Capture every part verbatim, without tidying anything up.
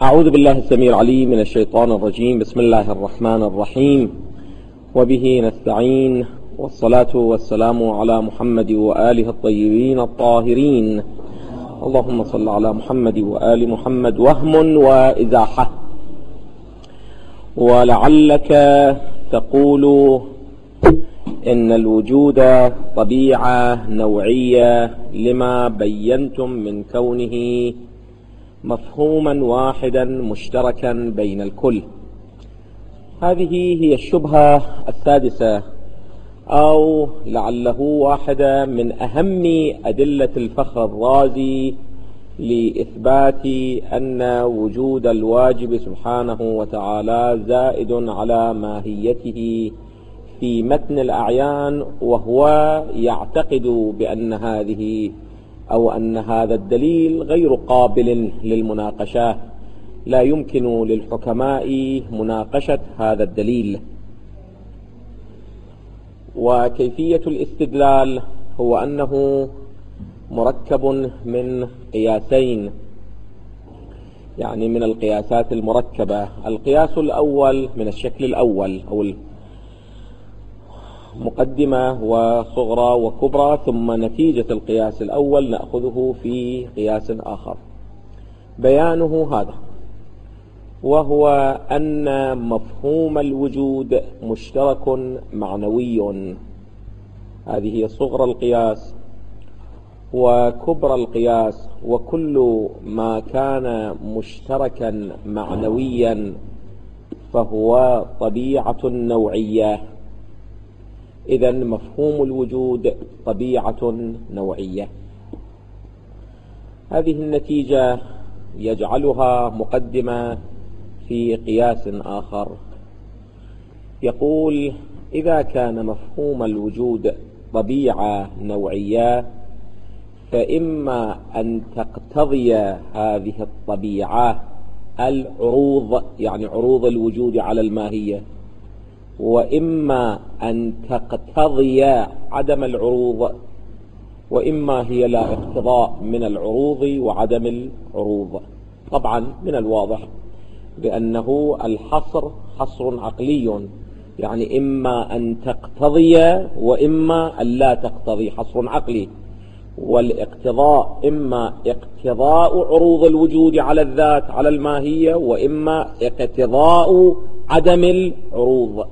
أعوذ بالله السميع العليم من الشيطان الرجيم. بسم الله الرحمن الرحيم، وبه نستعين، والصلاة والسلام على محمد وآله الطيبين الطاهرين. اللهم صل على محمد وآل محمد. وهم وإزاحة. ولعلك تقول إن الوجود طبيعة نوعية لما بينتم من كونه مفهوما واحدا مشتركا بين الكل. هذه هي الشبهة السادسة، أو لعله واحدة من أهم أدلة الفخر الرازي لإثبات أن وجود الواجب سبحانه وتعالى زائد على ماهيته في متن الأعيان، وهو يعتقد بأن هذه أو أن هذا الدليل غير قابل للمناقشة، لا يمكن للحكماء مناقشة هذا الدليل. وكيفية الاستدلال هو أنه مركب من قياسين، يعني من القياسات المركبة. القياس الأول من الشكل الأول أو مقدمة وصغرى وكبرى، ثم نتيجة القياس الأول نأخذه في قياس آخر. بيانه هذا، وهو أن مفهوم الوجود مشترك معنوي. هذه هي صغرى القياس وكبرى القياس، وكل ما كان مشتركا معنويا فهو طبيعة نوعية. إذن مفهوم الوجود طبيعة نوعية. هذه النتيجة يجعلها مقدمة في قياس آخر، يقول: إذا كان مفهوم الوجود طبيعة نوعية، فإما أن تقتضي هذه الطبيعة العروض، يعني عروض الوجود على الماهية، وإما أن تقتضي عدم العروض، وإما هي لا اقتضاء من العروض وعدم العروض. طبعا من الواضح بأنه الحصر حصر عقلي، يعني إما أن تقتضي وإما أن لا تقتضي، حصر عقلي. والاقتضاء إما اقتضاء عروض الوجود على الذات على الماهية، وإما اقتضاء عدم العروض.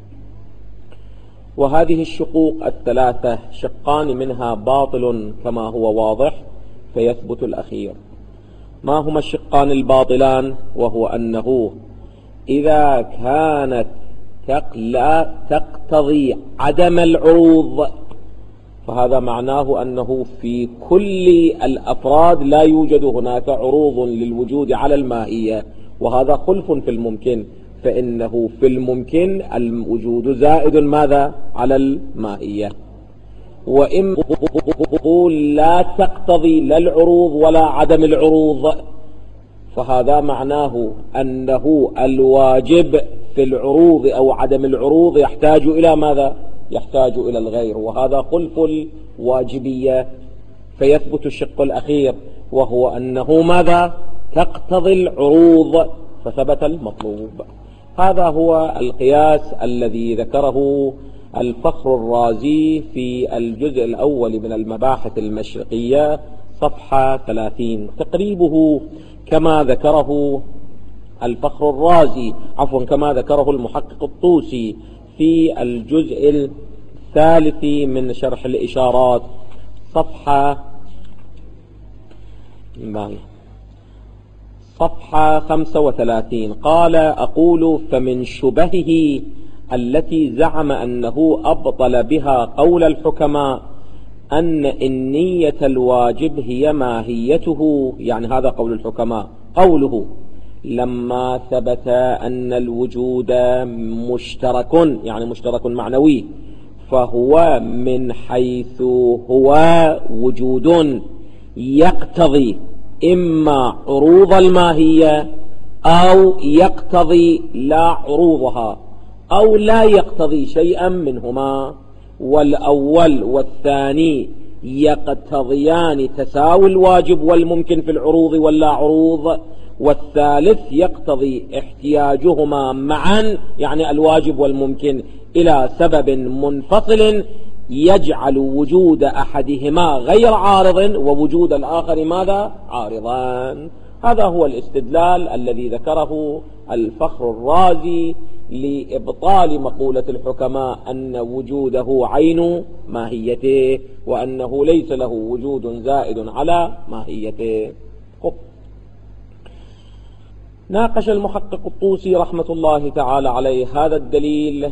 وهذه الشقوق الثلاثة شقان منها باطل كما هو واضح، فيثبت الأخير. ما هما الشقان الباطلان؟ وهو أنه إذا كانت لا تقتضي عدم العروض، فهذا معناه أنه في كل الأفراد لا يوجد هناك عروض للوجود على الماهية، وهذا خلف في الممكن، فإنه في الممكن الوجود زائد ماذا؟ على الماهية. وإن تقول لا تقتضي لا العروض ولا عدم العروض، فهذا معناه أنه الواجب في العروض أو عدم العروض يحتاج إلى ماذا؟ يحتاج إلى الغير، وهذا خلف الواجبية. فيثبت الشق الأخير، وهو أنه ماذا؟ تقتضي العروض، فثبت المطلوب. هذا هو القياس الذي ذكره الفخر الرازي في الجزء الأول من المباحث المشرقية صفحة ثلاثين. تقريبه كما ذكره الفخر الرازي، عفوا كما ذكره المحقق الطوسي في الجزء الثالث من شرح الإشارات صفحة صفحة خمسة وثلاثين. قال: أقول: فمن شبهه التي زعم أنه أبطل بها قول الحكماء أن النية الواجب هي ماهيته، يعني هذا قول الحكماء، قوله: لما ثبت أن الوجود مشترك، يعني مشترك معنوي، فهو من حيث هو وجود يقتضي إما عروض الماهية أو يقتضي لا عروضها، أو لا يقتضي شيئا منهما. والأول والثاني يقتضيان تساوي الواجب والممكن في العروض واللا عروض، والثالث يقتضي احتياجهما معا، يعني الواجب والممكن، إلى سبب منفصل يجعل وجود أحدهما غير عارض ووجود الآخر ماذا؟ عارضان. هذا هو الاستدلال الذي ذكره الفخر الرازي لإبطال مقولة الحكماء أن وجوده عين ماهيته، وأنه ليس له وجود زائد على ماهيته. ناقش المحقق الطوسي رحمة الله تعالى عليه هذا الدليل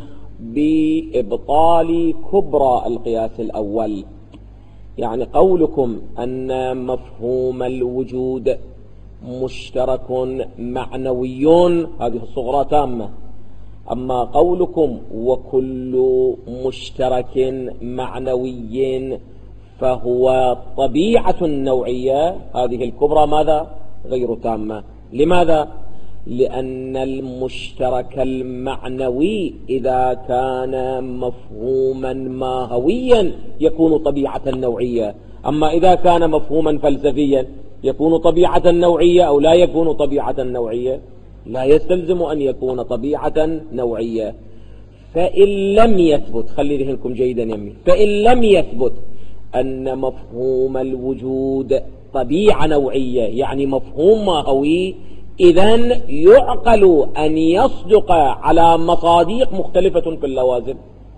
بإبطال كبرى القياس الأول، يعني قولكم أن مفهوم الوجود مشترك معنوي هذه الصغرى تامة، أما قولكم وكل مشترك معنوي فهو طبيعة نوعية هذه الكبرى ماذا؟ غير تامة. لماذا؟ لأن المشترك المعنوي إذا كان مفهوما ماهويا يكون طبيعة نوعية، أما إذا كان مفهوما فلسفيا يكون طبيعة نوعية أو لا يكون طبيعة نوعية؟ لا يستلزم أن يكون طبيعة نوعية. فإن لم يثبت، خلي ذهنكم جيدا يمي، فإن لم يثبت أن مفهوم الوجود طبيعة نوعية يعني مفهوم ماهوي، إذن يعقل أن يصدق على مصادق مختلفة في اللوازم.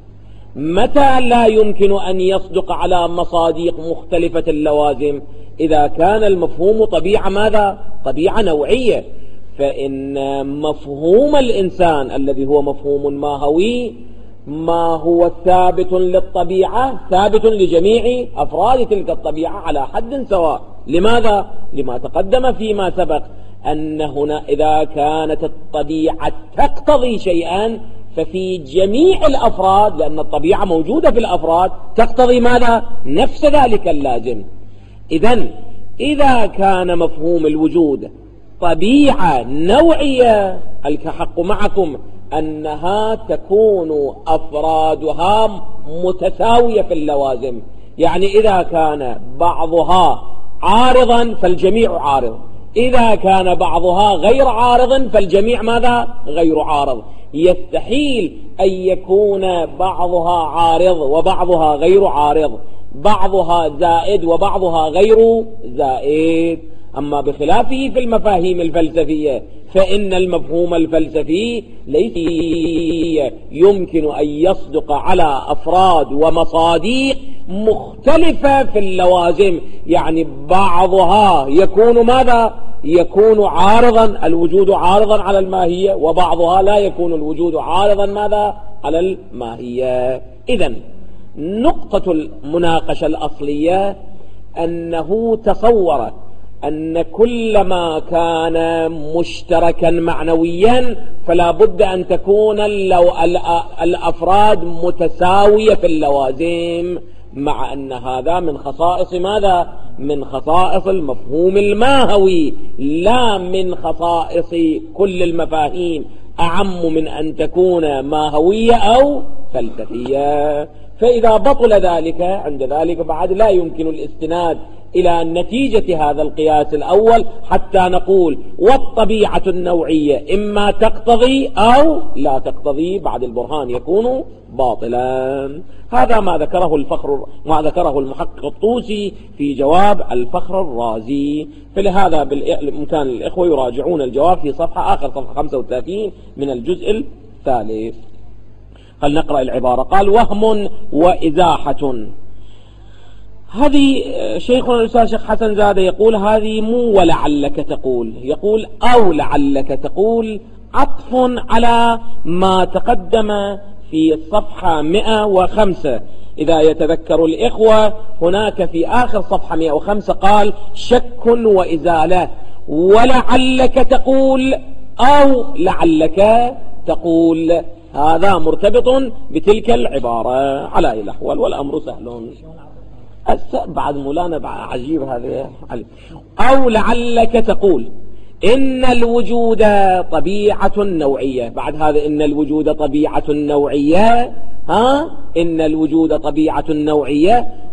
متى لا يمكن أن يصدق على مصادق مختلفة اللوازم؟ إذا كان المفهوم طبيعة ماذا؟ طبيعة نوعية. فإن مفهوم الإنسان الذي هو مفهوم ماهوي ما هو ثابت للطبيعة ثابت لجميع أفراد تلك الطبيعة على حد سواء. لماذا؟ لما تقدم فيما سبق أن هنا إذا كانت الطبيعة تقتضي شيئا ففي جميع الأفراد، لأن الطبيعة موجودة في الأفراد، تقتضي ماذا؟ نفس ذلك اللازم. إذن إذا كان مفهوم الوجود طبيعة نوعية، الحق معكم أنها تكون أفرادها متساوية في اللوازم، يعني إذا كان بعضها عارضا فالجميع عارض، إذا كان بعضها غير عارض فالجميع ماذا؟ غير عارض. يستحيل أن يكون بعضها عارض وبعضها غير عارض، بعضها زائد وبعضها غير زائد. أما بخلافه في المفاهيم الفلسفية فإن المفهوم الفلسفي ليس يمكن أن يصدق على أفراد ومصادق مختلفة في اللوازم، يعني بعضها يكون ماذا؟ يكون عارضا، الوجود عارضا على الماهية، وبعضها لا يكون الوجود عارضا ماذا؟ على الماهية. إذن نقطة المناقشة الأصلية أنه تصور أن كل ما كان مشتركا معنويا فلا بد أن تكون الأفراد متساوية في اللوازم، مع أن هذا من خصائص ماذا؟ من خصائص المفهوم الماهوي لا من خصائص كل المفاهيم، أعم من أن تكون ماهوية أو فلسفية. فإذا بطل ذلك عند ذلك بعد لا يمكن الاستناد إلى نتيجة هذا القياس الأول حتى نقول والطبيعة النوعية إما تقتضي أو لا تقتضي، بعد البرهان يكون باطلا. هذا ما ذكره الفخر ما ذكره المحقق الطوسي في جواب الفخر الرازي. فلهذا بالإمكان الإخوة يراجعون الجواب في صفحة آخر صفحة خمسة وثلاثين من الجزء الثالث. هل نقرأ العبارة؟ قال: وهم وإزاحة. هذه شيخنا الأستاذ شيخ حسن زادة يقول هذه مو ولعلك تقول، يقول أو لعلك تقول، عطف على ما تقدم في الصفحة مئة وخمسة. إذا يتذكر الإخوة هناك في آخر صفحة مئة وخمسة قال شك وإزالة، ولعلك تقول أو لعلك تقول، هذا مرتبط بتلك العبارة على أي الأحوال، والأمر سهل. بعد مولانا عجيب هذا. أو لعلك تقول إن الوجود طبيعة نوعية، بعد هذا إن الوجود طبيعة نوعية، ها إن الوجود طبيعة نوعية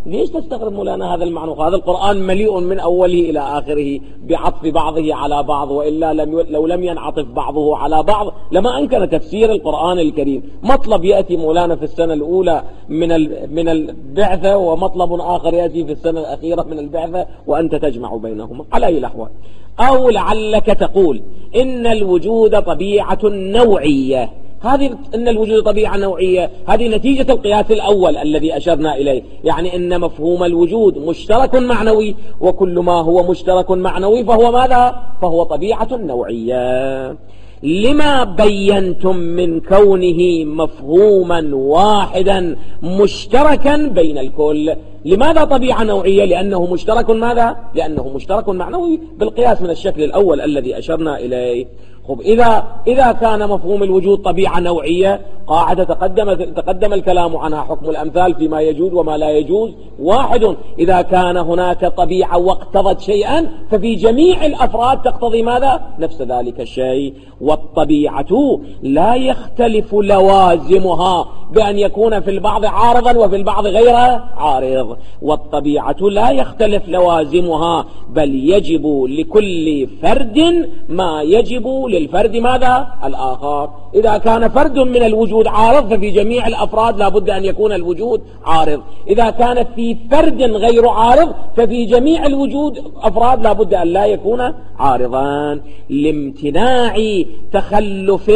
ليش تستغرب مولانا هذا المعنى؟ هذا القرآن مليء من أوله إلى آخره بعطف بعضه على بعض، وإلا لم لو لم ينعطف بعضه على بعض لما أمكن تفسير القرآن الكريم. مطلب يأتي مولانا في السنة الأولى من من البعثة، ومطلب آخر يأتي في السنة الأخيرة من البعثة، وأنت تجمع بينهما على أي الأحوال. أو لعلك تقول إن الوجود طبيعة نوعية. هذه إن الوجود طبيعة نوعية هذه نتيجة القياس الأول الذي أشرنا إليه، يعني إن مفهوم الوجود مشترك معنوي، وكل ما هو مشترك معنوي فهو ماذا؟ فهو طبيعة نوعية. لما بينتم من كونه مفهوما واحدا مشتركا بين الكل. لماذا طبيعة نوعية؟ لأنه مشترك ماذا؟ لأنه مشترك معنوي بالقياس من الشكل الأول الذي أشرنا إليه. خب إذا إذا كان مفهوم الوجود طبيعة نوعية، قاعدة تقدم تقدم الكلام عنها، حكم الأمثال فيما يجوز وما لا يجوز واحد. إذا كان هناك طبيعة واقتضت شيئا ففي جميع الأفراد تقتضي ماذا؟ نفس ذلك الشيء. والطبيعة لا يختلف لوازمها بأن يكون في البعض عارضا وفي البعض غير عارض. والطبيعة لا يختلف لوازمها، بل يجب لكل فرد ما يجب للفرد ماذا؟ الآخر. إذا كان فرد من الوجود عارض ففي جميع الأفراد لا بد أن يكون الوجود عارض. إذا كان في فرد غير عارض ففي جميع الوجود أفراد لا بد أن لا يكون عارضان. لامتناع تخلف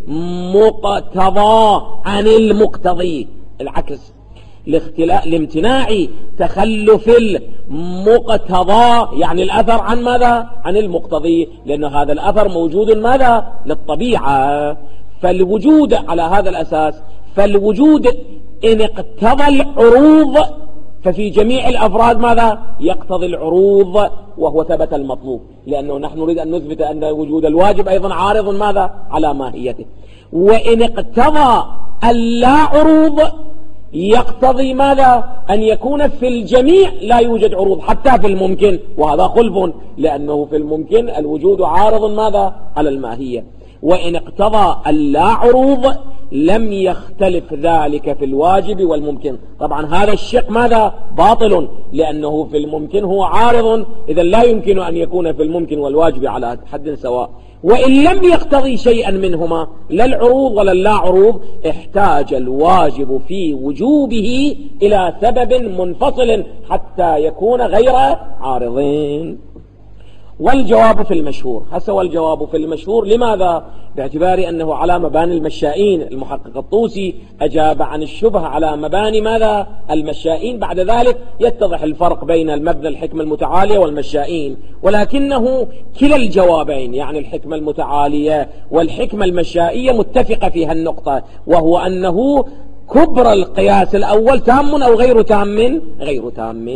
المقتضى عن المقتضي. العكس، لامتناع تخلف المقتضى يعني الأثر عن ماذا؟ عن المقتضي، لأن هذا الأثر موجود ماذا؟ للطبيعة. فالوجود على هذا الأساس، فالوجود إن اقتضى العروض ففي جميع الأفراد ماذا؟ يقتضي العروض، وهو ثبت المطلوب، لأنه نحن نريد أن نثبت أن وجود الواجب أيضا عارض ماذا؟ على ماهيته. وإن اقتضى اللا عروض يقتضي ماذا؟ أن يكون في الجميع لا يوجد عروض حتى في الممكن، وهذا خلف، لأنه في الممكن الوجود عارض ماذا؟ على الماهية. وإن اقتضى اللا عروض لم يختلف ذلك في الواجب والممكن. طبعا هذا الشق ماذا؟ باطل، لأنه في الممكن هو عارض، إذا لا يمكن أن يكون في الممكن والواجب على حد سواء. وإن لم يقتضي شيئا منهما لا العروض ولا اللا عروض احتاج الواجب في وجوبه إلى سبب منفصل حتى يكون غير عارضين. والجواب في المشهور. هسه والجواب في المشهور لماذا؟ باعتبار أنه على مباني المشائين. المحقق الطوسي أجاب عن الشبهة على مباني ماذا؟ المشائين. بعد ذلك يتضح الفرق بين المبنى الحكمة المتعالية والمشائين، ولكنه كلا الجوابين يعني الحكمة المتعالية والحكمة المشائية متفقة في هالنقطة، وهو أنه كبر القياس الأول تام أو غير تام؟ غير تام.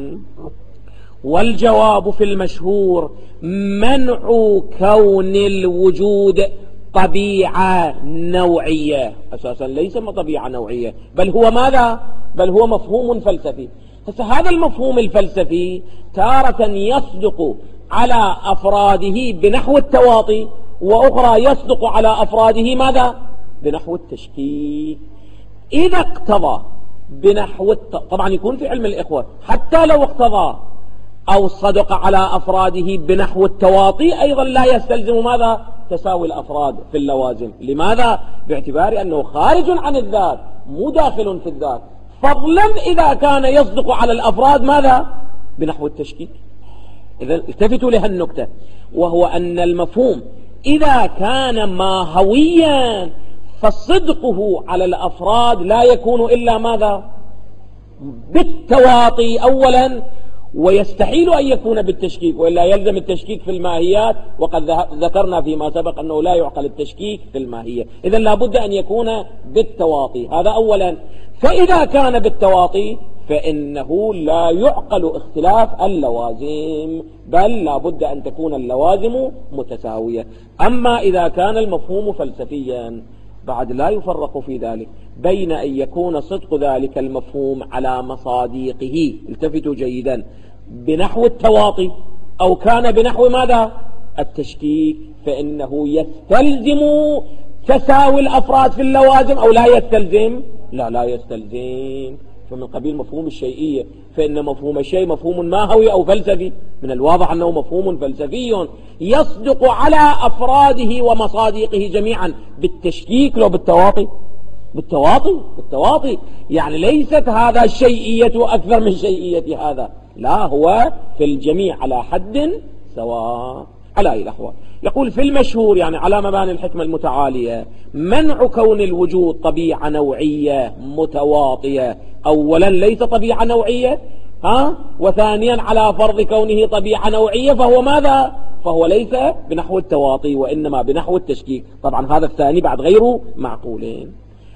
والجواب في المشهور منع كون الوجود طبيعة نوعية. أساسا ليس طبيعة نوعية، بل هو ماذا؟ بل هو مفهوم فلسفي. هذا المفهوم الفلسفي تارة يصدق على أفراده بنحو التواطي، وأخرى يصدق على أفراده ماذا؟ بنحو التشكيك. إذا اقتضى بنحو الت... طبعا يكون في علم الإخوة حتى لو اقتضى أو صدق على أفراده بنحو التواطي أيضا لا يستلزم ماذا؟ تساوي الأفراد في اللوازم. لماذا؟ باعتبار أنه خارج عن الذات مو داخل في الذات، فضلا إذا كان يصدق على الأفراد ماذا؟ بنحو التشكيك. إذا التفتوا لها النكتة، وهو أن المفهوم إذا كان ماهويا فصدقه على الأفراد لا يكون إلا ماذا؟ بالتواطي أولا، ويستحيل أن يكون بالتشكيك، وإلا يلزم التشكيك في الماهيات، وقد ذكرنا فيما سبق أنه لا يعقل التشكيك في الماهية. إذن لابد أن يكون بالتواطي، هذا أولا. فإذا كان بالتواطي فإنه لا يعقل اختلاف اللوازم، بل لابد أن تكون اللوازم متساوية. أما إذا كان المفهوم فلسفيا بعد لا يفرق في ذلك بين أن يكون صدق ذلك المفهوم على مصاديقه، التفتوا جيدا، بنحو التواطي أو كان بنحو ماذا؟ التشكيك، فإنه يستلزم تساوي الأفراد في اللوازم أو لا يستلزم؟ لا لا يستلزم. فمن قبيل مفهوم الشيئية، فإن مفهوم الشيء مفهوم ماهوي أو فلسفي، من الواضح أنه مفهوم فلسفي يصدق على أفراده ومصادقه جميعا بالتشكيك لو بالتواطي، بالتواطي بالتواطي يعني ليست هذا الشيئية أكثر من شيئية هذا، لا، هو في الجميع على حد سواء على أي الأحوال. يقول في المشهور يعني على مباني الحكمة المتعالية منع كون الوجود طبيعة نوعية متواطية، أولا ليس طبيعة نوعية، ها، وثانيا على فرض كونه طبيعة نوعية فهو ماذا؟ فهو ليس بنحو التواطي وإنما بنحو التشكيك. طبعا هذا الثاني بعد غيره معقولين.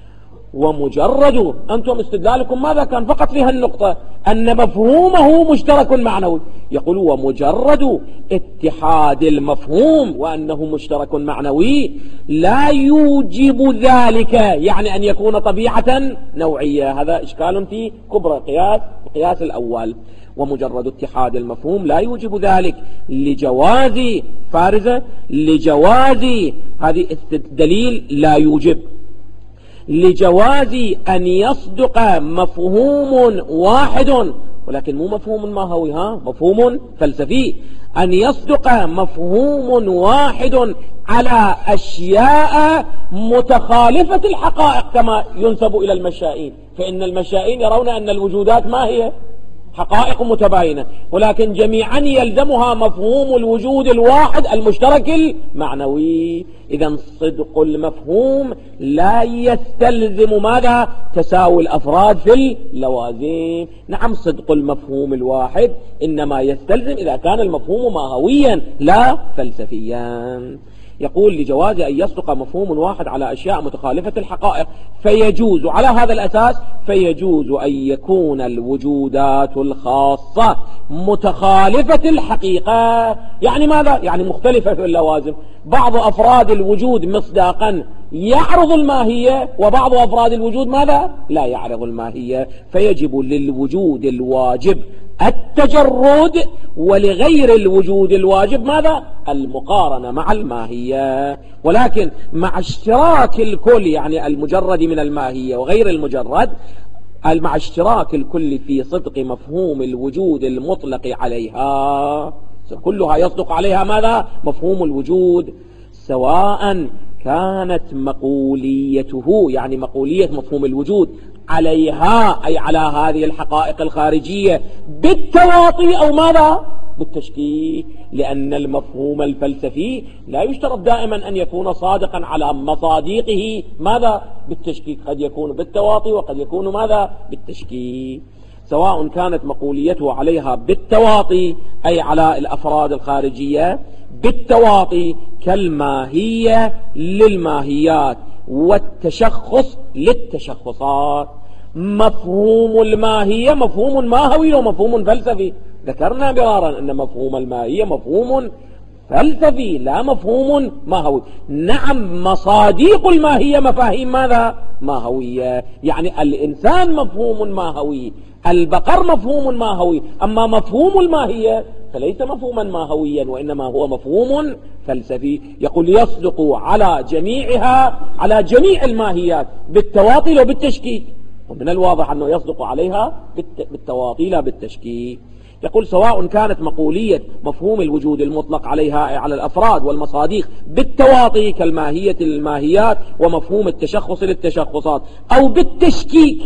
ومجرد أنتم استدلالكم ماذا كان فقط في هالنقطة أن مفهومه مشترك معنوي. يقول ومجرد اتحاد المفهوم وأنه مشترك معنوي لا يوجب ذلك يعني أن يكون طبيعة نوعية. هذا إشكال في كبرى قياس قياس الأول. ومجرد اتحاد المفهوم لا يوجب ذلك لجواز فارزة لجواز هذه الدليل لا يوجب لجواز أن يصدق مفهوم واحد، ولكن مو مفهوم ماهوي، ها، مفهوم فلسفي، أن يصدق مفهوم واحد على أشياء متخالفة الحقائق كما ينسب إلى المشائين. فإن المشائين يرون أن الوجودات ما هي حقائق متباينة، ولكن جميعا يلزمها مفهوم الوجود الواحد المشترك المعنوي. إذن صدق المفهوم لا يستلزم ماذا؟ تساوي الأفراد في اللوازم. نعم، صدق المفهوم الواحد إنما يستلزم إذا كان المفهوم ماهويا لا فلسفيا. يقول لجواز أن يصدق مفهوم واحد على أشياء متخالفة الحقائق فيجوز على هذا الأساس فيجوز أن يكون الوجودات الخاصة متخالفة الحقيقة. يعني ماذا؟ يعني مختلفة في اللوازم. بعض أفراد الوجود مصداقا يعرض الماهية، وبعض أفراد الوجود ماذا؟ لا يعرض الماهية. فيجب للوجود الواجب التجرد، ولغير الوجود الواجب ماذا؟ المقارنة مع الماهية. ولكن مع اشتراك الكل يعني المجرد من الماهية وغير المجرد، مع اشتراك الكل في صدق مفهوم الوجود المطلق عليها، كلها يصدق عليها ماذا؟ مفهوم الوجود، سواء كانت مقوليته يعني مقولية مفهوم الوجود عليها أي على هذه الحقائق الخارجية بالتواطي أو ماذا؟ بالتشكيك. لأن المفهوم الفلسفي لا يشترط دائما أن يكون صادقا على مصادقه ماذا؟ بالتشكيك، قد يكون بالتواطي وقد يكون ماذا؟ بالتشكيك. سواء كانت مقوليته عليها بالتواطي أي على الأفراد الخارجية بالتواطي كالماهية للماهيات والتشخص للتشخصات. مفهوم الماهية مفهوم ماهوي ومفهوم فلسفي. ذكرنا مرارا أن مفهوم الماهية مفهوم فلسفي لا مفهوم ماهوي. نعم، مصادق الماهية مفاهيم ماذا؟ ماهوية. يعني الإنسان مفهوم ماهوي، البقر مفهوم ماهوي، أما مفهوم الماهية فليس مفهوما ماهويا وإنما هو مفهوم فلسفي. يقول يصدق على جميعها على جميع الماهيات بالتواطي وبالتشكيك، ومن الواضح أنه يصدق عليها بالتواطي لا بالتشكيك. يقول سواء كانت مقولية مفهوم الوجود المطلق عليها على الأفراد والمصادق بالتواطي كالماهية للماهيات ومفهوم التشخص للتشخصات، أو بالتشكيك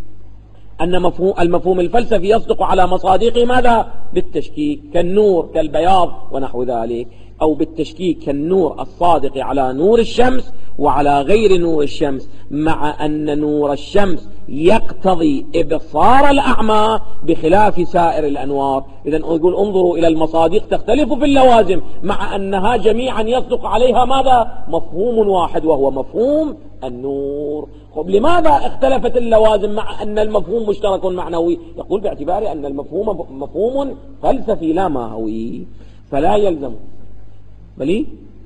أن مفهوم المفهوم الفلسفي يصدق على مصادقه ماذا؟ بالتشكيك كالنور كالبياض ونحو ذلك، أو بالتشكيك كالنور الصادق على نور الشمس وعلى غير نور الشمس، مع أن نور الشمس يقتضي إبصار الأعمى بخلاف سائر الأنوار. إذن يقول انظروا إلى المصادق تختلف في اللوازم مع أنها جميعا يصدق عليها ماذا؟ مفهوم واحد وهو مفهوم النور. طب لماذا اختلفت اللوازم مع أن المفهوم مشترك معنوي؟ يقول باعتبار أن المفهوم مفهوم فلسفي لا ماهوي، فلا يلزم بلي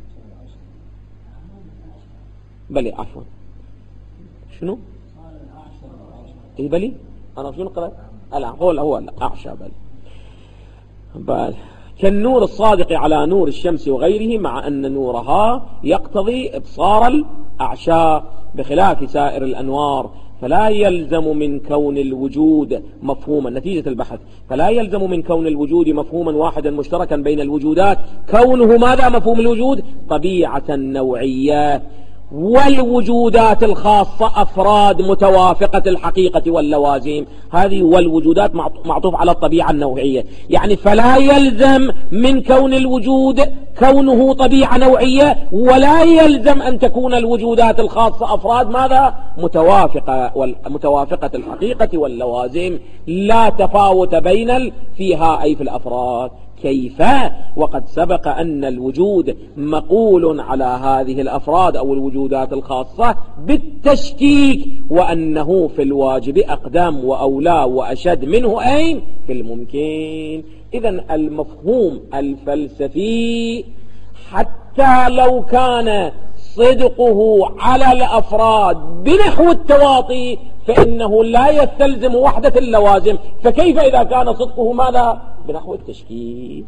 بلي عفوا شنو ايه بلي انا شنو قرأت لا هو هو اعشى بلي بل كالنور الصادق على نور الشمس وغيره، مع أن نورها يقتضي إبصار الأعشاء بخلاف سائر الأنوار، فلا يلزم من كون الوجود مفهوما، نتيجة البحث، فلا يلزم من كون الوجود مفهوما واحدا مشتركا بين الوجودات كونه ماذا مفهوم الوجود؟ طبيعة نوعية، والوجودات الخاصة أفراد متوافقة الحقيقة واللوازم، هذه والوجودات معطوف على الطبيعة النوعية. يعني فلا يلزم من كون الوجود كونه طبيعة نوعية، ولا يلزم أن تكون الوجودات الخاصة أفراد ماذا؟ متوافقة متوافقة الحقيقة واللوازم، لا تفاوت بين فيها أي في الأفراد. كيف؟ وقد سبق أن الوجود مقول على هذه الأفراد أو الوجودات الخاصة بالتشكيك، وأنه في الواجب أقدم وأولى وأشد منه أين؟ في الممكن. إذن المفهوم الفلسفي حتى لو كان صدقه على الأفراد بنحو التواطي فإنه لا يستلزم وحدة اللوازم، فكيف إذا كان صدقه ماذا؟ بنحو التشكيك.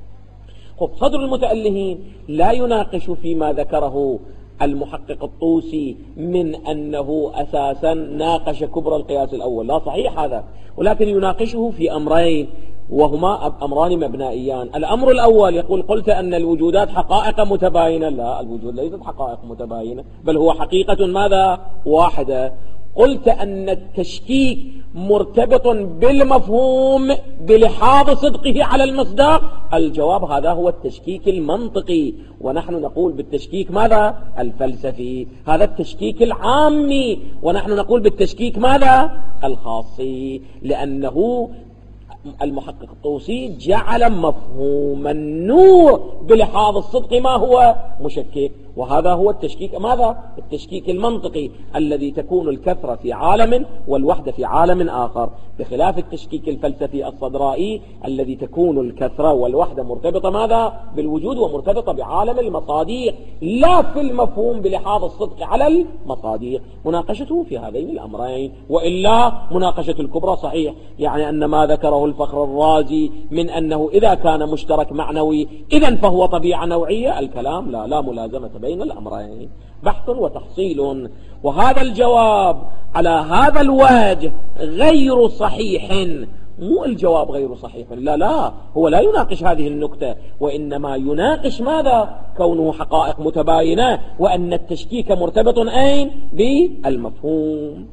خب صدر المتألهين لا يناقش فيما ذكره المحقق الطوسي من أنه أساسا ناقش كبرى القياس الأول، لا صحيح هذا، ولكن يناقشه في أمرين وهما أمران مبنائيان. الأمر الأول يقول قلت أن الوجودات حقائق متباينة، لا، الوجود ليست حقائق متباينة، بل هو حقيقة ماذا؟ واحدة. قلت أن التشكيك مرتبط بالمفهوم بلحاظ صدقه على المصداق، الجواب هذا هو التشكيك المنطقي، ونحن نقول بالتشكيك ماذا؟ الفلسفي. هذا التشكيك العامي، ونحن نقول بالتشكيك ماذا؟ الخاصي، لأنه المحقق الطوسي جعل مفهوم النور بلحاظ الصدق ما هو؟ مشكك، وهذا هو التشكيك ماذا؟ التشكيك المنطقي الذي تكون الكثرة في عالم والوحدة في عالم آخر، بخلاف التشكيك الفلسفي الصدرائي الذي تكون الكثرة والوحدة مرتبطة ماذا؟ بالوجود ومرتبطة بعالم المصاديق، لا في المفهوم بلحاظ الصدق على المصاديق. مناقشته في هذين الأمرين، وإلا مناقشة الكبرى صحيح، يعني أن ما ذكره الفخر الرازي من أنه إذا كان مشترك معنوي إذن فهو طبيعة نوعية، الكلام لا لا ملازمة بين الأمرين، بحث وتحصيل. وهذا الجواب على هذا الوجه غير صحيح، مو الجواب غير صحيح، لا لا، هو لا يناقش هذه النكتة، وإنما يناقش ماذا؟ كونه حقائق متباينة، وأن التشكيك مرتبط أين؟ بالمفهوم.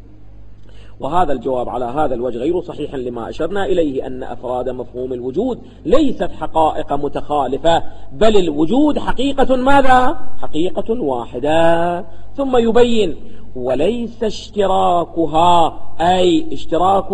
وهذا الجواب على هذا الوجه غير صحيح لما أشرنا إليه أن أفراد مفهوم الوجود ليست حقائق متخالفة، بل الوجود حقيقة ماذا؟ حقيقة واحدة. ثم يبين وليس اشتراكها، أي اشتراك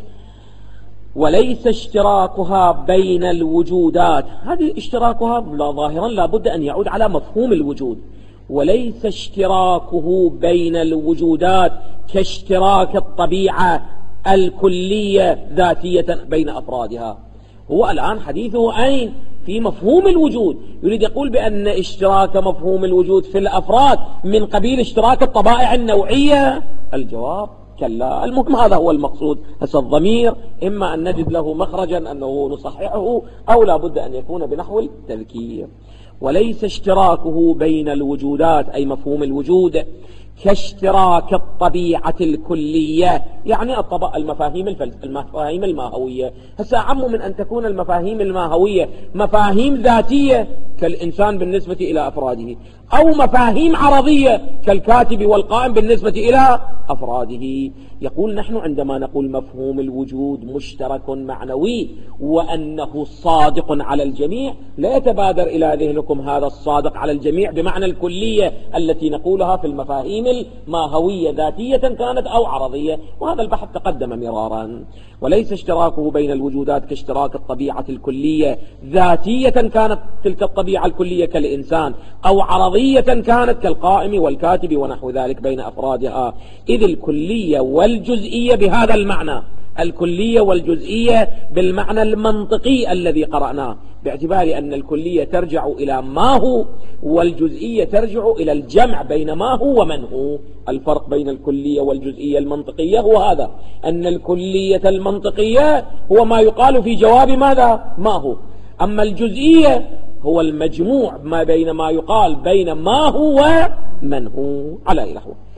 وليس اشتراكها بين الوجودات، هذه اشتراكها لا ظاهرا لا بد أن يعود على مفهوم الوجود، وليس اشتراكه بين الوجودات كاشتراك الطبيعة الكلية ذاتية بين أفرادها. هو الآن حديثه أين؟ في مفهوم الوجود، يريد يقول بأن اشتراك مفهوم الوجود في الأفراد من قبيل اشتراك الطبائع النوعية، الجواب كلا. المهم هذا هو المقصود. هسه الضمير إما أن نجد له مخرجا أنه نصححه، أو لا بد أن يكون بنحو التذكير. وليس اشتراكه بين الوجودات أي مفهوم الوجود كاشتراك الطبيعة الكلية، يعني المفاهيم المفاهيم الماهوية. هسه أعم من أن تكون المفاهيم الماهوية مفاهيم ذاتية كالإنسان بالنسبة إلى أفراده، أو مفاهيم عرضية كالكاتب والقائم بالنسبة إلى أفراده. يقول نحن عندما نقول مفهوم الوجود مشترك معنوي وأنه صادق على الجميع، لا يتبادر إلى ذهنكم هذا الصادق على الجميع بمعنى الكلية التي نقولها في المفاهيم الماهوية ذاتية كانت أو عرضية، وهذا البحث تقدم مرارا. وليس اشتراكه بين الوجودات كاشتراك الطبيعة الكلية ذاتية كانت تلك الطبيعة الكلية كالإنسان، أو عرضية كانت كالقائم والكاتب ونحو ذلك بين أفرادها، إذ الكلية والجزئية بهذا المعنى، الكلية والجزئية بالمعنى المنطقي الذي قرأناه، باعتبار أن الكلية ترجع إلى ما هو والجزئية ترجع إلى الجمع بين ما هو ومن هو. الفرق بين الكلية والجزئية المنطقية هو هذا، أن الكلية المنطقية هو ما يقال في جواب ماذا؟ ما هو، أما الجزئية هو المجموع ما بين ما يقال بين ما هو ومن هو على إلهه.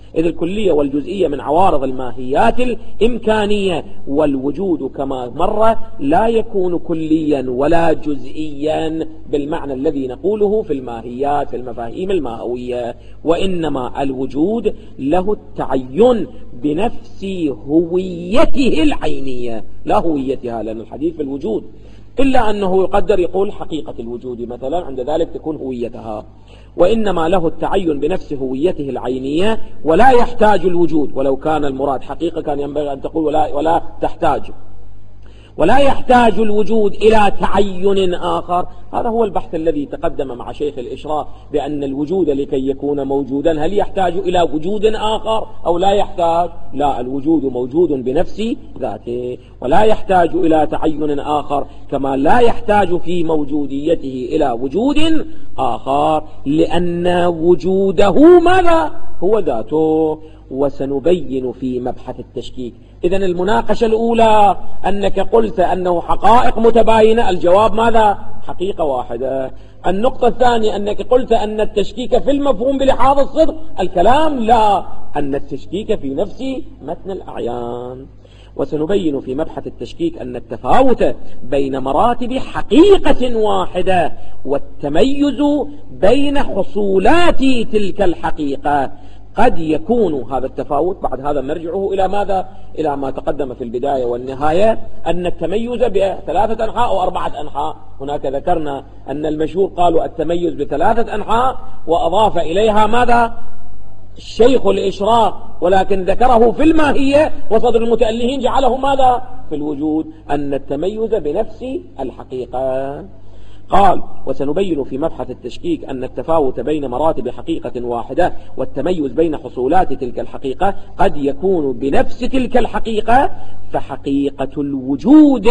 إذ الكلية والجزئية من عوارض الماهيات الإمكانية، والوجود كما مر لا يكون كليا ولا جزئيا بالمعنى الذي نقوله في الماهيات في المفاهيم الماهوية، وإنما الوجود له التعين بنفس هويته العينية لا هويتها، لأن الحديث في الوجود، إلا أنه يقدر يقول حقيقة الوجود مثلا، عند ذلك تكون هويتها، وإنما له التعين بنفس هويته العينية ولا يحتاج الوجود. ولو كان المراد حقيقة كان ينبغي أن تقول ولا, ولا تحتاج ولا يحتاج الوجود إلى تعين آخر. هذا هو البحث الذي تقدم مع شيخ الإشراق بأن الوجود لكي يكون موجودا هل يحتاج إلى وجود آخر أو لا يحتاج؟ لا، الوجود موجود بنفس ذاته ولا يحتاج إلى تعين آخر، كما لا يحتاج في موجوديته إلى وجود آخر، لأن وجوده ماذا؟ هو ذاته. وسنبين في مبحث التشكيك. إذن المناقشة الأولى أنك قلت أنه حقائق متباينة، الجواب ماذا؟ حقيقة واحدة. النقطة الثانية أنك قلت أن التشكيك في المفهوم بلحاظ الصدق، الكلام لا، أن التشكيك في نفس متن الأعيان. وسنبين في مبحث التشكيك أن التفاوت بين مراتب حقيقة واحدة والتميز بين حصولات تلك الحقيقة قد يكون هذا التفاوت، بعد هذا نرجعه إلى ماذا؟ إلى ما تقدم في البداية والنهاية، أن التميز بثلاثة أنحاء أو أربعة أنحاء. هناك ذكرنا أن المشهور قالوا التميز بثلاثة أنحاء، وأضاف إليها ماذا؟ الشيخ الإشراق، ولكن ذكره في الماهية، وصدر المتألهين جعله ماذا؟ في الوجود، أن التميز بنفس الحقيقة. قال: وسنبين في مبحث التشكيك أن التفاوت بين مراتب حقيقة واحدة والتميز بين حصولات تلك الحقيقة قد يكون بنفس تلك الحقيقة، فحقيقة الوجود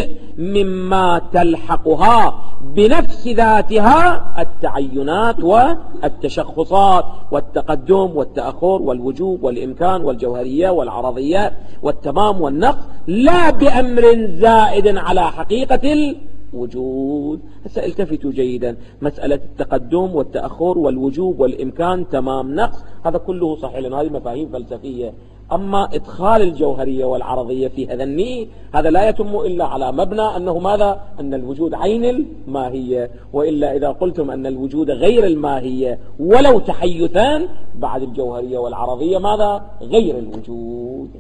مما تلحقها بنفس ذاتها التعينات والتشخصات والتقدم والتأخر والوجوب والإمكان والجوهرية والعرضية والتمام والنقص، لا بأمر زائد على حقيقة وجود. هسه التفتوا جيدا، مسألة التقدم والتأخر والوجوب والإمكان تمام نقص، هذا كله صحيح لأن هذه مفاهيم فلسفية. أما إدخال الجوهرية والعرضية في هذا الني، هذا لا يتم إلا على مبنى أنه ماذا؟ أن الوجود عين الماهية، وإلا إذا قلتم أن الوجود غير الماهية ولو تحيثان، بعد الجوهرية والعرضية ماذا؟ غير الوجود.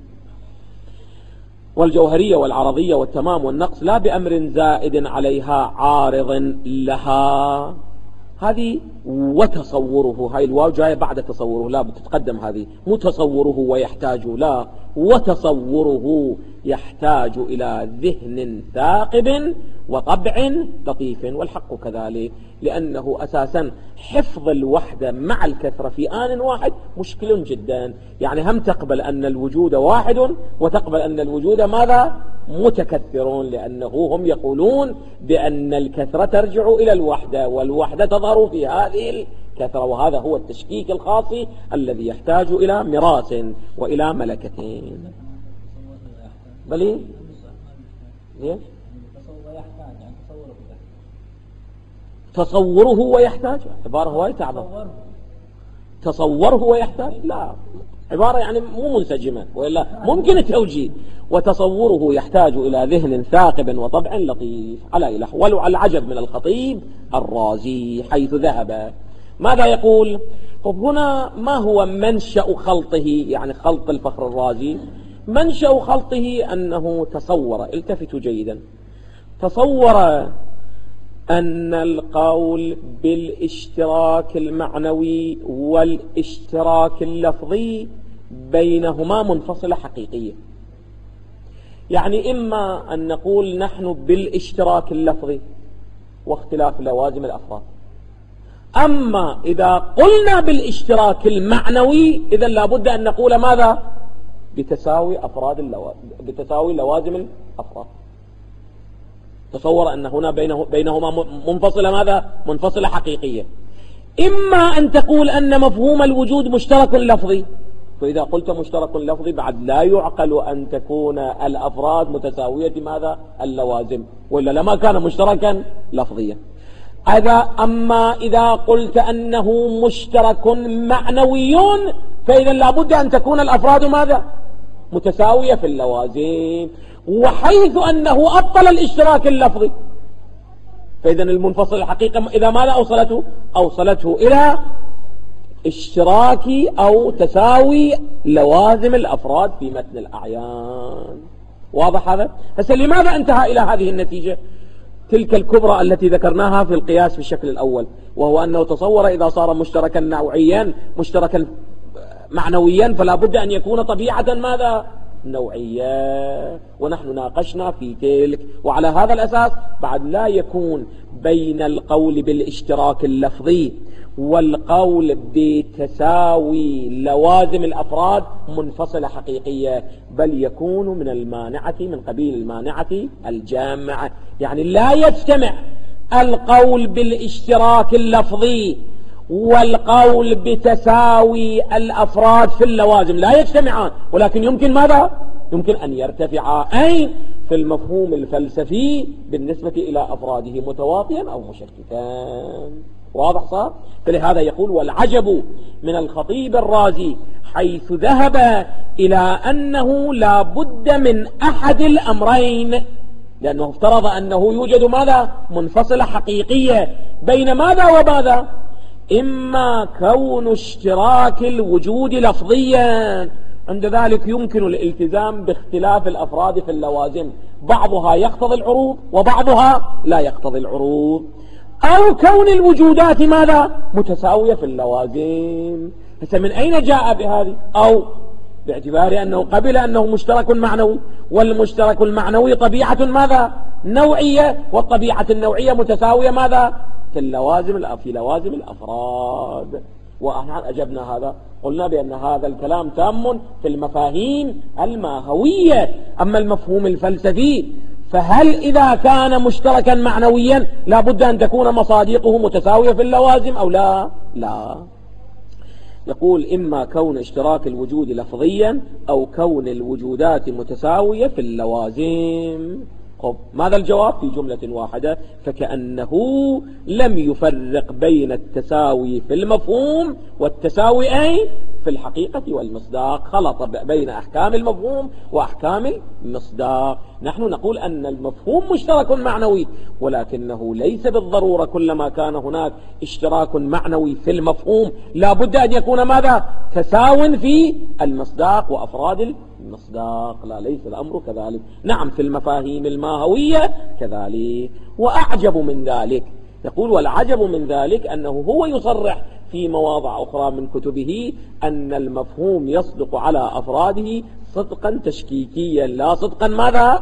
والجوهرية والعرضية والتمام والنقص لا بأمر زائد عليها عارض لها. هذه وتصوره، هاي الواو جاية بعد تصوره، لا بتتقدم هذه، متصوره ويحتاج، لا وتصوره يحتاج إلى ذهن ثاقب وطبع لطيف، والحق كذلك، لأنه أساسا حفظ الوحدة مع الكثرة في آن واحد مشكل جدا. يعني هم تقبل أن الوجود واحد وتقبل أن الوجود ماذا؟ متكثرون، لأنه هم يقولون بأن الكثرة ترجع إلى الوحدة والوحدة تظهر في هذه الكثرة، وهذا هو التشكيك الخاص الذي يحتاج إلى مراس وإلى ملكتين. بلي ليش؟ تصوره ويحتاج عبارة هواي تعبر. تصوره ويحتاج لا، عبارة يعني مو منسجمة، وإلا ممكن التوجيه. وتصوره يحتاج إلى ذهن ثاقب وطبع لطيف على إله. والعجب من الخطيب الرازي حيث ذهب ماذا يقول؟ طب هنا ما هو منشأ خلطه؟ يعني خلط الفخر الرازي منشأ خلطه أنه تصور، التفتوا جيدا، تصور أن القول بالاشتراك المعنوي والاشتراك اللفظي بينهما منفصلة حقيقية. يعني إما أن نقول نحن بالاشتراك اللفظي واختلاف لوازم الأفراد، أما إذا قلنا بالاشتراك المعنوي إذن لابد أن نقول ماذا؟ بتساوي أفراد اللوازم، بتساوي لوازم الأفراد. تصور أن هنا بينه بينهما منفصلة ماذا؟ منفصلة حقيقية. إما أن تقول أن مفهوم الوجود مشترك لفظي، فإذا قلت مشترك لفظي بعد لا يعقل أن تكون الأفراد متساوية ماذا؟ اللوازم، وإلا لما كان مشتركا لفظيا. إذا أما إذا قلت أنه مشترك معنوي فإذا لابد أن تكون الأفراد ماذا؟ متساوية في اللوازم، وحيث أنه أبطل الاشتراك اللفظي فإذا المنفصل الحقيقة إذا ماذا أوصلته؟ أوصلته إلى اشتراك أو تساوي لوازم الأفراد في متن الأعيان. واضح هذا؟ هسه لماذا انتهى إلى هذه النتيجة؟ تلك الكبرى التي ذكرناها في القياس في الشكل الأول، وهو أنه تصور إذا صار مشتركا نوعيا مشتركا معنويا فلا بد أن يكون طبيعة ماذا؟ نوعية. ونحن ناقشنا في تلك، وعلى هذا الأساس بعد لا يكون بين القول بالاشتراك اللفظي والقول بتساوي لوازم الأفراد منفصلة حقيقية، بل يكون من المانعة من قبيل المانعة الجامعة. يعني لا يجتمع القول بالاشتراك اللفظي والقول بتساوي الأفراد في اللوازم، لا يجتمعان، ولكن يمكن ماذا؟ يمكن أن يرتفعا أي في المفهوم الفلسفي بالنسبة إلى أفراده متواطئا أو مشتتان. واضح صار؟ فلهذا يقول والعجب من الخطيب الرازي حيث ذهب إلى أنه لا بد من أحد الأمرين، لأنه افترض أنه يوجد ماذا؟ منفصلة حقيقية بين ماذا وماذا؟ إما كون اشتراك الوجود لفظيا، عند ذلك يمكن الالتزام باختلاف الأفراد في اللوازم، بعضها يقتضي العروض وبعضها لا يقتضي العروض، أو كون الوجودات ماذا؟ متساوية في اللوازم. هسه من أين جاء بهذه؟ أو باعتبار أنه قبل أنه مشترك معنوي، والمشترك المعنوي طبيعة ماذا؟ نوعية، والطبيعة النوعية متساوية ماذا؟ في اللوازم في لوازم الأفراد. ونحن أجبنا هذا، قلنا بأن هذا الكلام تام في المفاهيم الماهوية. أما المفهوم الفلسفي فهل إذا كان مشتركا معنويا لا بد أن تكون مصادقه متساوية في اللوازم أو لا؟ لا. يقول إما كون اشتراك الوجود لفظيا أو كون الوجودات متساوية في اللوازم. طب ماذا الجواب؟ في جملة واحدة، فكأنه لم يفرق بين التساوي في المفهوم والتساوي أي في الحقيقة والمصداق، خلط بين أحكام المفهوم وأحكام المصداق. نحن نقول أن المفهوم مشترك معنوي، ولكنه ليس بالضرورة كلما كان هناك اشتراك معنوي في المفهوم لا بد أن يكون ماذا؟ تساو في المصداق وأفراد المصداق. لا، ليس الأمر كذلك. نعم في المفاهيم الماهوية كذلك. وأعجب من ذلك، يقول والعجب من ذلك أنه هو يصرح في مواضع أخرى من كتبه أن المفهوم يصدق على أفراده صدقا تشكيكيا لا صدقا ماذا؟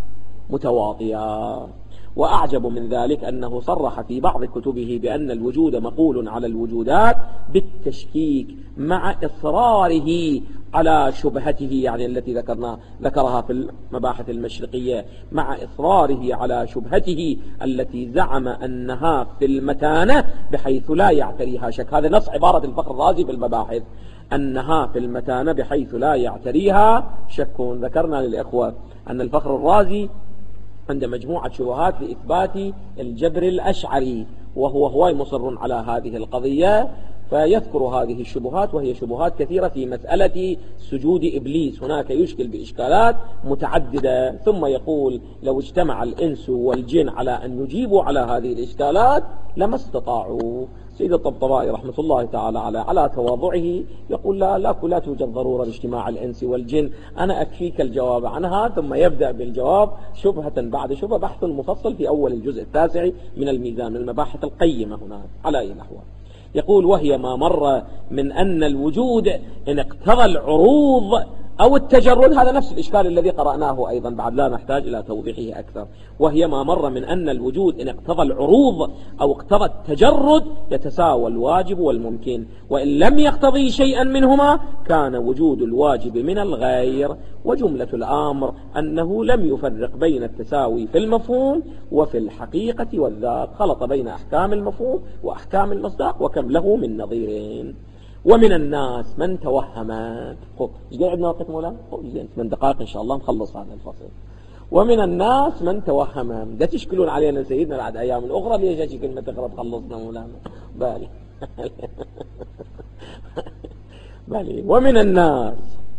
متواطئا. وأعجب من ذلك أنه صرح في بعض كتبه بأن الوجود مقول على الوجودات بالتشكيك مع إصراره على شبهته، يعني التي ذكرنا ذكرها في المباحث المشرقية، مع إصراره على شبهته التي زعم أنها في المتانة بحيث لا يعتريها شك. هذا نص عبارة الفخر الرازي في المباحث، أنها في المتانة بحيث لا يعتريها شك. ذكرنا للإخوة أن الفخر الرازي عند مجموعة شبهات لإثبات الجبر الأشعري، وهو هو مصر على هذه القضية، فيذكر هذه الشبهات، وهي شبهات كثيرة في مسألة سجود إبليس. هناك يشكل بإشكالات متعددة، ثم يقول لو اجتمع الإنس والجن على أن يجيبوا على هذه الإشكالات لما استطاعوا. سيد الطبطبائي رحمة الله تعالى على على تواضعه يقول لا لا, لا توجد ضرورة لاجتماع الإنس والجن، أنا أكفيك الجواب عنها. ثم يبدأ بالجواب شبهة بعد شبهة، بحث مفصل في أول الجزء التاسع من الميزان، المباحث القيمة هناك على أي نحو. يقول وهي ما مر من أن الوجود إن اقتضى العروض أو التجرد، هذا نفس الإشكال الذي قرأناه أيضا بعد لا نحتاج إلى توضيحه أكثر. وهي ما مر من أن الوجود إن اقتضى العروض أو اقتضى التجرد يتساوى الواجب والممكن، وإن لم يقتضي شيئا منهما كان وجود الواجب من الغير. وجملة الأمر أنه لم يفرق بين التساوي في المفهوم وفي الحقيقة والذات، خلط بين أحكام المفهوم وأحكام المصداق، وكم له من نظيرين. ومن الناس من توهم، ايش قاعد عندنا وقت مولانا؟ زين ثمان دقائق ان شاء الله نخلص هذا الفصل. ومن الناس من توهم، لا تشكلون علينا سيدنا بعد ايام اخرى ليش هيك كلمه تقرا خلصنا مولانا بالي. بلي. ومن الناس،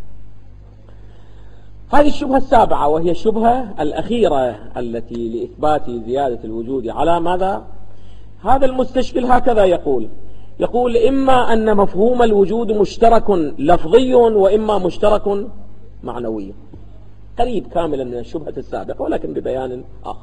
هذه الشبهة السابعة وهي الشبهة الأخيرة التي لإثبات زيادة الوجود على ماذا؟ هذا المستشكل هكذا يقول يقول إما أن مفهوم الوجود مشترك لفظي وإما مشترك معنوي، قريب كاملا من الشبهة السابقة ولكن ببيان آخر.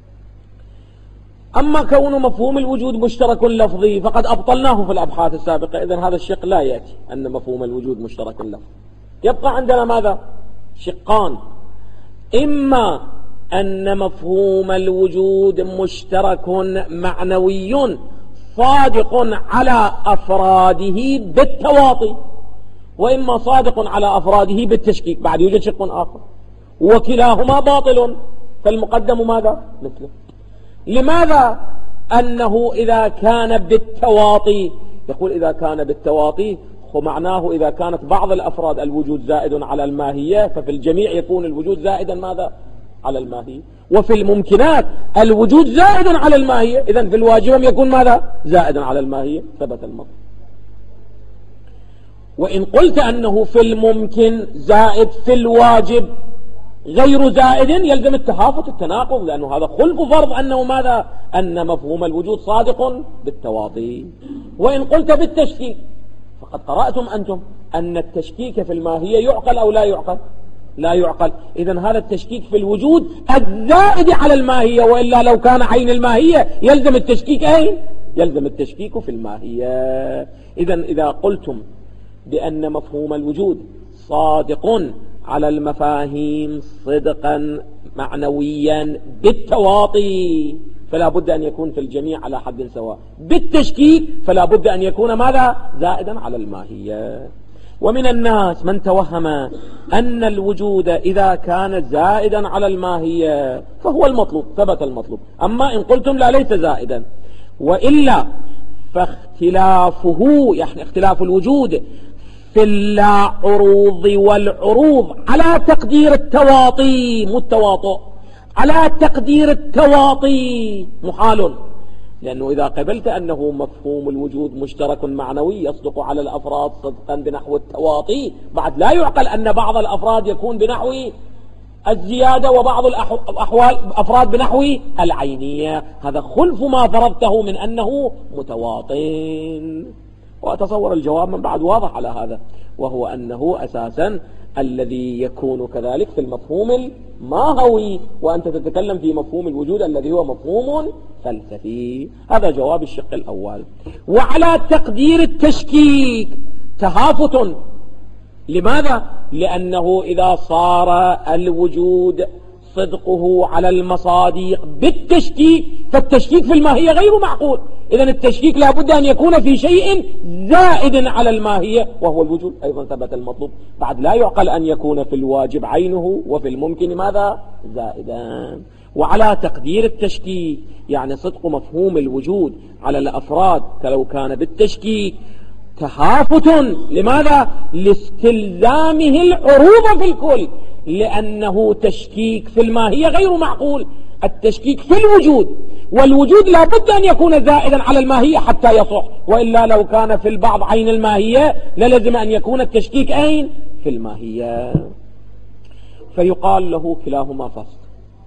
أما كون مفهوم الوجود مشترك لفظي فقد أبطلناه في الأبحاث السابقة، إذن هذا الشق لا يأتي أن مفهوم الوجود مشترك لفظي. يبقى عندنا ماذا؟ شقان، إما أن مفهوم الوجود مشترك معنوي صادق على أفراده بالتواطي، وإما صادق على أفراده بالتشكيك. بعد يوجد شق آخر وكلاهما باطل، فالمقدم ماذا؟ مثله. لماذا؟ أنه إذا كان بالتواطي، يقول إذا كان بالتواطي ومعناه إذا كانت بعض الأفراد الوجود زائد على الماهية، ففي الجميع يكون الوجود زائدا ماذا؟ على الماهية. وفي الممكنات الوجود زائد على الماهية، إذن في الواجب يكون ماذا؟ زائدا على الماهية، ثبت المطلوب. وإن قلت أنه في الممكن زائد في الواجب غير زائد يلزم التهافت التناقض، لأنه هذا خلف فرض أنه ماذا؟ أن مفهوم الوجود صادق بالتواضي. وإن قلت بالتشكيك فقد قرأتم أنتم أن التشكيك في الماهية يعقل أو لا يعقل؟ لا يعقل. إذن هذا التشكيك في الوجود الزائد على الماهية، وإلا لو كان عين الماهية يلزم التشكيك أين؟ يلزم التشكيك في الماهية. إذن إذا قلتم بأن مفهوم الوجود صادق على المفاهيم صدقا معنويا بالتواطي فلا بد أن يكون في الجميع على حد سواء، بالتشكيك فلا بد أن يكون ماذا؟ زائدا على الماهية. ومن الناس من توهم أن الوجود إذا كان زائدا على الماهية فهو المطلوب، ثبت المطلوب. أما إن قلتم لا ليس زائدا، وإلا فاختلافه يعني اختلاف الوجود في اللاعروض والعروض على تقدير التواطي متواطئ، على تقدير التواطي محال، لأنه إذا قبلت أنه مفهوم الوجود مشترك معنوي يصدق على الأفراد صدقا بنحو التواطي، بعد لا يعقل أن بعض الأفراد يكون بنحو الزيادة وبعض الأحوال أفراد بنحو العينية. هذا خلف ما فرضته من أنه متواطن. وأتصور الجواب من بعد واضح على هذا، وهو أنه أساسا الذي يكون كذلك في المفهوم الماهوي، وأنت تتكلم في مفهوم الوجود الذي هو مفهوم فلسفي. هذا جواب الشق الأول. وعلى تقدير التشكيك تهافت. لماذا؟ لأنه إذا صار الوجود صدقه على المصادق بالتشكيك فالتشكيك في الماهية غير معقول. إذن التشكيك لا بد أن يكون في شيء زائد على الماهية وهو الوجود، أيضا ثبت المطلوب. بعد لا يعقل أن يكون في الواجب عينه وفي الممكن ماذا؟ زائدا. وعلى تقدير التشكيك يعني صدق مفهوم الوجود على الأفراد كلو كان بالتشكيك تهافت. لماذا؟ لاستلزامه العروض في الكل، لأنه تشكيك في الماهية غير معقول. التشكيك في الوجود، والوجود لا بد أن يكون زائدا على الماهية حتى يصح، وإلا لو كان في البعض عين الماهية للزم أن يكون التشكيك أين؟ في الماهية. فيقال له كلاهما فصل.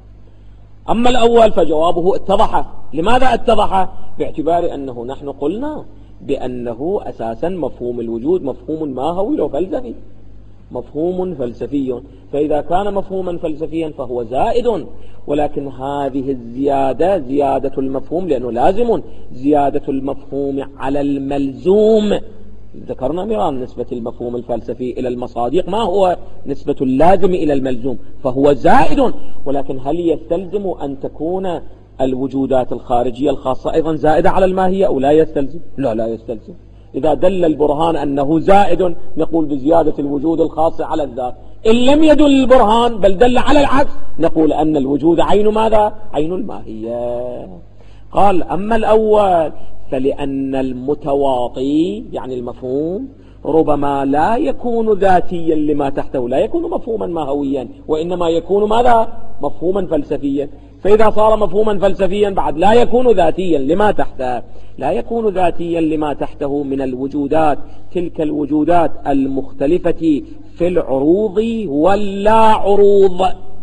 أما الأول فجوابه اتضح. لماذا اتضح؟ باعتبار أنه نحن قلنا بأنه أساسا مفهوم الوجود مفهوم ماهوي وفلسفي، مفهوم فلسفي، فإذا كان مفهوما فلسفيا فهو زائد. ولكن هذه الزيادة زيادة المفهوم، لأنه لازم زيادة المفهوم على الملزوم. ذكرنا مرارا نسبة المفهوم الفلسفي إلى المصادق ما هو نسبة اللازم إلى الملزوم، فهو زائد. ولكن هل يستلزم أن تكون الوجودات الخارجية الخاصة أيضا زائدة على الماهية أو لا يستلزم؟ لا لا يستلزم. إذا دل البرهان أنه زائد نقول بزيادة الوجود الخاص على الذات. إن لم يدل البرهان بل دل على العكس نقول أن الوجود عين ماذا؟ عين الماهية. قال أما الأول فلأن المتواطي يعني المفهوم ربما لا يكون ذاتيا لما تحته، لا يكون مفهوما ماهويا، وإنما يكون ماذا؟ مفهوما فلسفيا. فإذا صار مفهوما فلسفيا بعد لا يكون ذاتيا لما تحته، لا يكون ذاتيا لما تحته من الوجودات، تلك الوجودات المختلفة في العروض واللا عروض.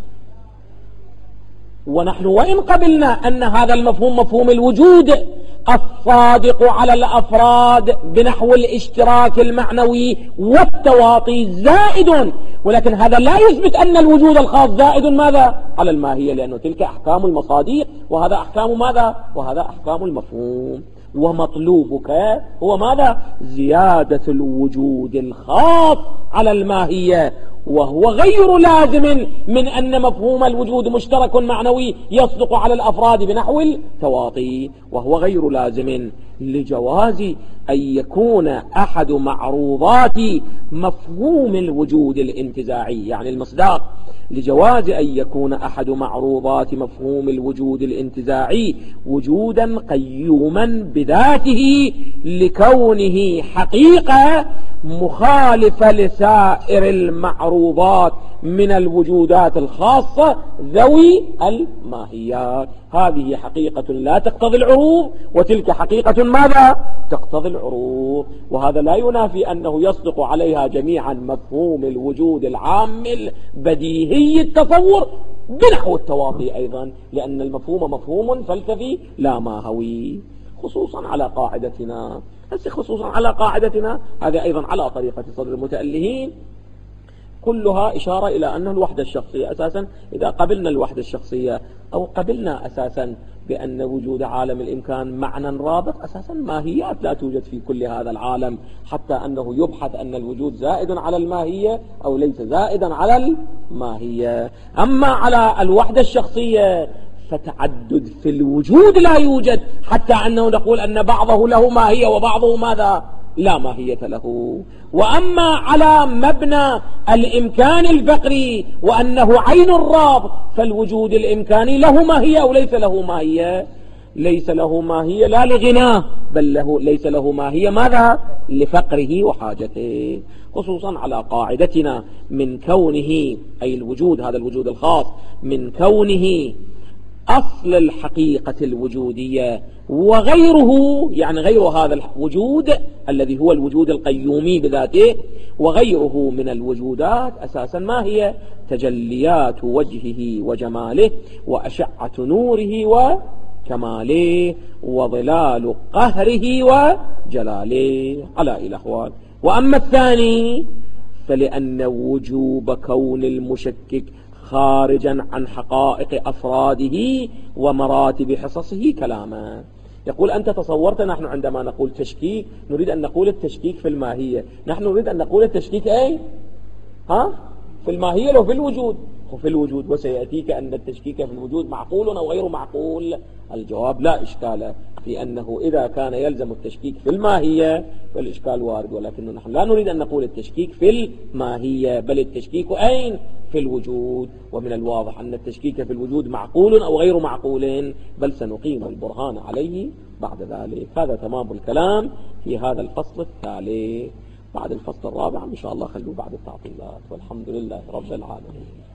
ونحن وإن قبلنا أن هذا المفهوم مفهوم الوجود الصادق على الأفراد بنحو الاشتراك المعنوي والتواطي زائد، ولكن هذا لا يثبت أن الوجود الخاص زائد ماذا؟ على الماهية، لأنه تلك أحكام المصادق وهذا أحكام ماذا؟ وهذا أحكام المفهوم. ومطلوبك هو ماذا؟ زيادة الوجود الخاص على الماهية، وهو غير لازم من أن مفهوم الوجود مشترك معنوي يصدق على الأفراد بنحو التواطي، وهو غير لازم لجواز أن يكون أحد معروضات مفهوم الوجود الانتزاعي، يعني المصداق، لجواز أن يكون أحد معروضات مفهوم الوجود الانتزاعي وجودا قيوما بذاته لكونه حقيقة مخالفة لسائر المعروضات من الوجودات الخاصة ذوي الماهيات. هذه حقيقة لا تقتضي العروض، وتلك حقيقة ماذا؟ تقتضي العروض. وهذا لا ينافي أنه يصدق عليها جميعا مفهوم الوجود العام البديهي التصور بنحو التواطي أيضا، لأن المفهوم مفهوم فلسفي لا ماهوي. خصوصا على قاعدتنا هسه خصوصا على قاعدتنا هذا أيضا على طريقة صدر المتألهين، كلها إشارة إلى أن الوحدة الشخصية أساسا، إذا قبلنا الوحدة الشخصية أو قبلنا أساسا بأن وجود عالم الإمكان معنى رابط، أساسا ماهيات لا توجد في كل هذا العالم، حتى أنه يبحث أن الوجود زائد على الماهية أو ليس زائدا على الماهية. أما على الوحدة الشخصية فتعدد في الوجود لا يوجد، حتى أنه نقول أن بعضه له ماهية وبعضه ماذا؟ لا ماهية له. وأما على مبنى الإمكان الفقري وأنه عين الرابط، فالوجود الإمكاني له ماهية أو ليس له ماهية؟ ليس له ماهية لا لغناه، بل له ليس له ماهية ماذا؟ لفقره وحاجته. خصوصا على قاعدتنا من كونه أي الوجود، هذا الوجود الخاص، من كونه أصل الحقيقة الوجودية وغيره، يعني غير هذا الوجود الذي هو الوجود القيومي بذاته، وغيره من الوجودات أساسا ما هي؟ تجليات وجهه وجماله وأشعة نوره وكماله وظلال قهره وجلاله على الأحوال. وأما الثاني فلأن وجوب كون المشكك خارجا عن حقائق أفراده ومراتب حصصه كلاما. يقول أنت تصورت نحن عندما نقول تشكيك نريد أن نقول التشكيك في الماهية، نحن نريد أن نقول التشكيك أي ها في الماهية لو في الوجود، في الوجود، وسيأتيك أن التشكيك في الوجود معقول أو غير معقول. الجواب لا إشكال في أنه إذا كان يلزم التشكيك في الماهية فالإشكال وارد، ولكن نحن لا نريد أن نقول التشكيك في الماهية، بل التشكيك أين؟ في الوجود. ومن الواضح أن التشكيك في الوجود معقول أو غير معقول، بل سنقيم البرهان عليه بعد ذلك. هذا تمام الكلام في هذا الفصل الثالث. بعد الفصل الرابع إن شاء الله خلوه بعد التعطيلات، والحمد لله رب العالمين.